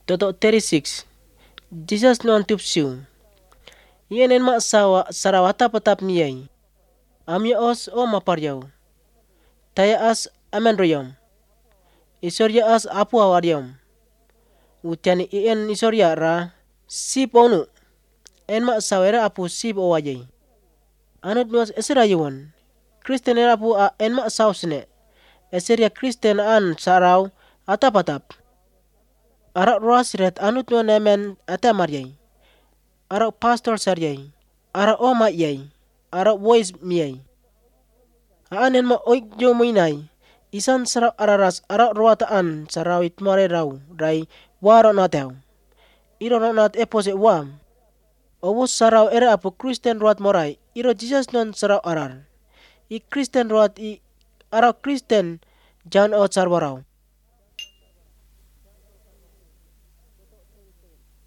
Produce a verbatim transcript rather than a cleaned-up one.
Totok thirty-six. Jesus non tupsiu. Yenen mak sawa sarawata petap miyai. Amya os o maparyau. Taya as amen royam. Isorya as apu awaryam. Utiani ien isorya ra sip onu. En mak sawera apu sip o wajai. Anut nuas esera yuan. Kristen era apu a en mak sausne. Eseria Kristen an sarau atap-atap. Arak ruasiret anut nuan emen atamaryai. Arak pastor saryai. Arak oma yai. Arak voice miyai. Aanen ma oik jo moinai. Isan sarau araras arak ruataan sarau itmare rau. Rai waro natau. Iro nat epose wam. Obos sarau era apu Kristen ruat morai. Iro Jesus non sarau arar. I Kristen ruat i arak Kristen jan o sarwarau.